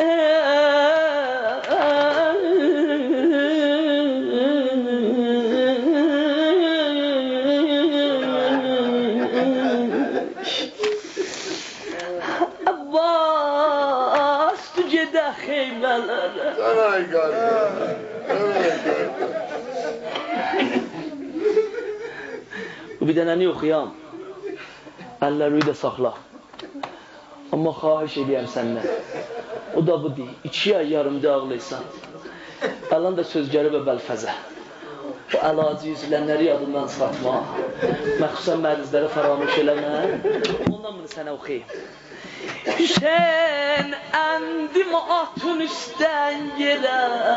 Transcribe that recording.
Abbas tu gedə xeymələrə. Canay qardeş. Bu bir dənəni oxuyam. Əlləri də saxla. Amma xahiş edirəm səndən. O da bu deyil. 2 ay yarımda ağlaysan. Əlan da söz gəlib bəlfəzə. O əlacı yüzlənləri yadından çıxartma. Məxsusən mərizləri faramış eləmə. Ondan bunu sənə oxuyayım. Hüseyin endim atın üstten yere.